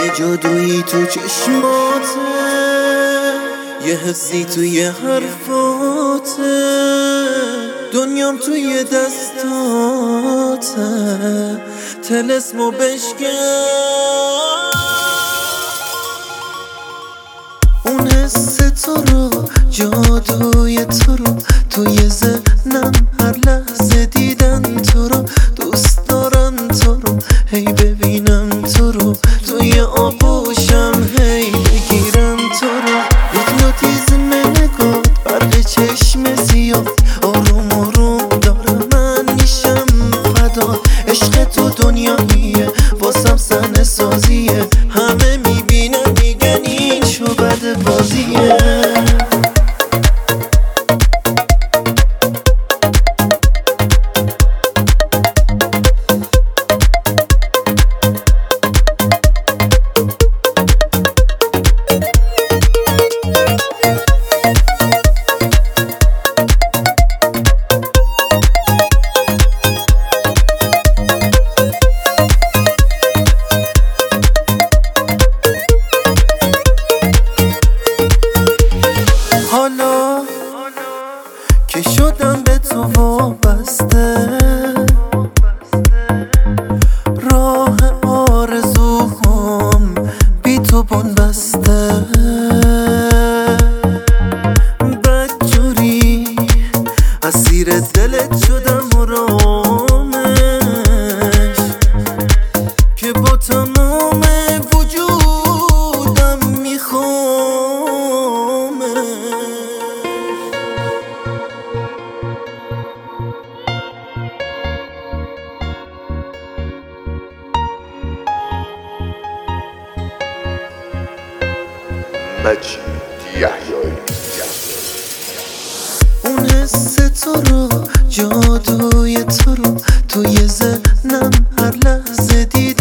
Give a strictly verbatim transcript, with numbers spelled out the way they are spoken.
یه جادویی تو چشماته، یه حسی توی حرفاته، دنیام توی دستاته، طلسمو بشکن. اون حس تو رو، جادوی تو رو توی ذهنم، هر لحظه دیدن تو رو، دوست دارم تو رو، هی ببینم تو رو، توی آغوشم هی بگیرم تو رو. هیپنوتیزم نگاه، برق چشم سیاه، آروم آروم داره من میشم فدا. عشق تو دنیاییه، واسم صحنه سازیه، همه میبینن میگن این شو بد بازیه. حالا که شدم به تو وابسته، راه آرزوهام بی تو بن بسته، بدجوری اسیر دلت شدم آرامش، که با تمام وجودم میخوامش. مجید یحیایی. اون حس تو رو، جادوی تو رو توی ذهنم، هر لحظه دیدم